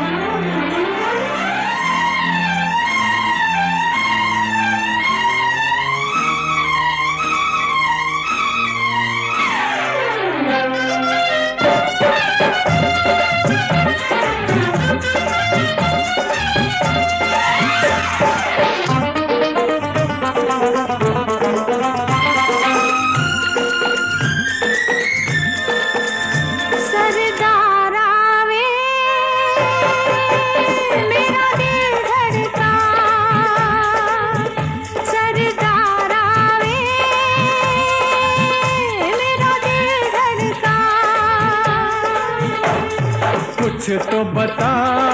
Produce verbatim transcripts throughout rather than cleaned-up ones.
कुछ तो बता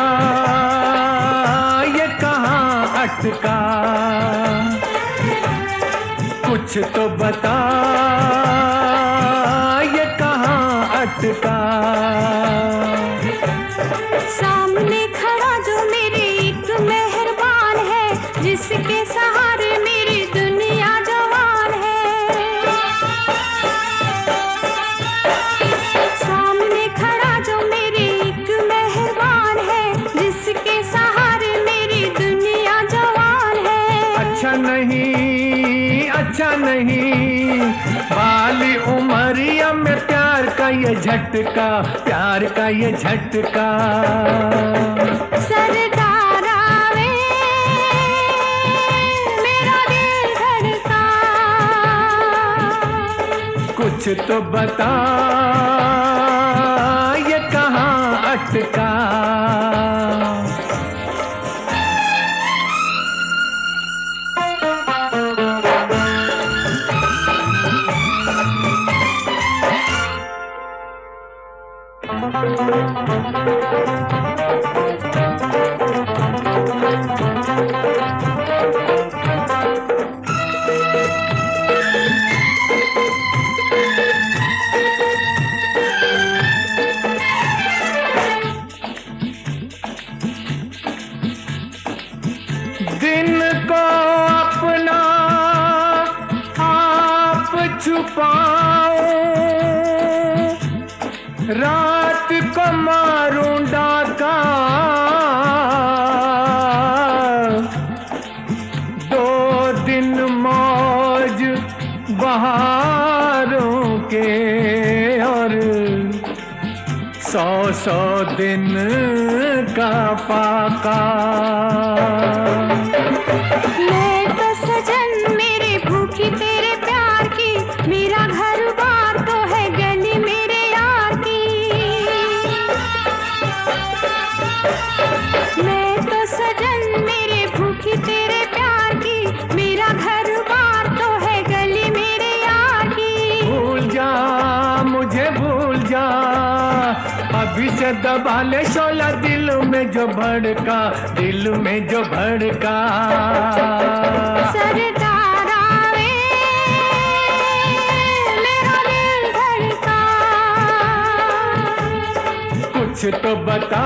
ये कहाँ अटका, कुछ तो बता ये कहाँ अटका। सामने खड़ा जो मेरे एक मेहरबान है, जिसके सहारे मेरी दुनिया जवान है। सामने खड़ा जो मेरे एक मेहरबान है, जिसके सहारे मेरी दुनिया जवान है। अच्छा नहीं, अच्छा नहीं, बाली उमरिया में प्यार का ये झटका, प्यार का ये झटका। सरदार आवे मेरा दिल धड़का, कुछ तो बता ये कहाँ अटका। दिन को अपना आप छुपाओ, रात को मारूं डाका। दो दिन मौज बहारों के और सौ सौ दिन का फाका। मैं तो सजन मेरे भूखी तेरे प्यार की, मेरा घर बार तो है गली मेरे यार की। मैं तो सजन मेरे भूखी तेरे प्यार की, मेरा घर बार तो है गली मेरे यार की। भूल जा मुझे भूल जा, अभी से दबा ले शोला दिल में जो भड़का, दिल में जो भड़का। सरदार आवे मेरा दिल धड़का, कुछ तो बता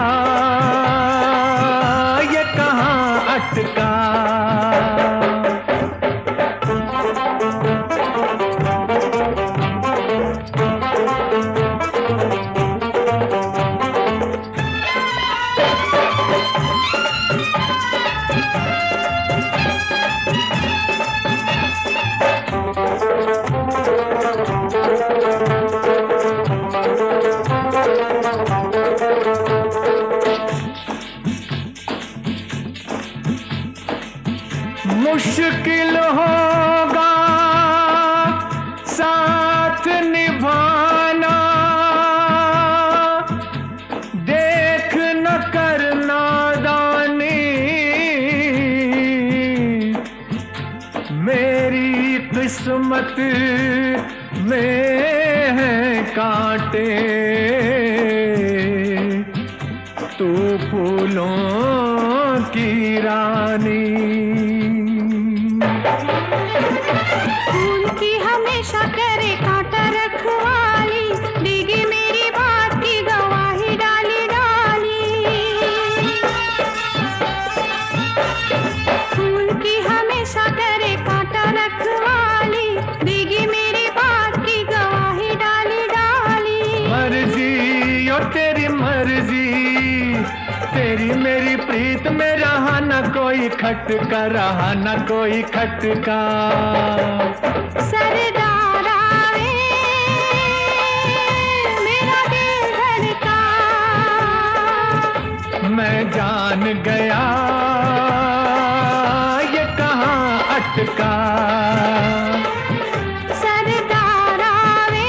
ये कहाँ अटका। मुश्किल होगा साथ निभाना, देख न करना दानी, मेरी किस्मत में है कांटे, तू फूलों की रानी। फूल की हमेशा करे कांटा रखवाली, देगी मेरी बात की गवाही डाली डाली। फूल की हमेशा करे कांटा रखवाली, देगी मेरी बात की गवाही डाली डाली। मर्जी ओ तेरी मर्जी, तेरी मेरी प्रीत में रहा न कोई खटका, रहा न कोई खटका। सरदारा वे मेरा दिल धड़का, मैं जान गया ये कहाँ अटका। सरदारा वे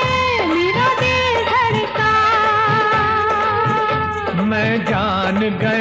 मेरा दिल धड़का, मैं जान गया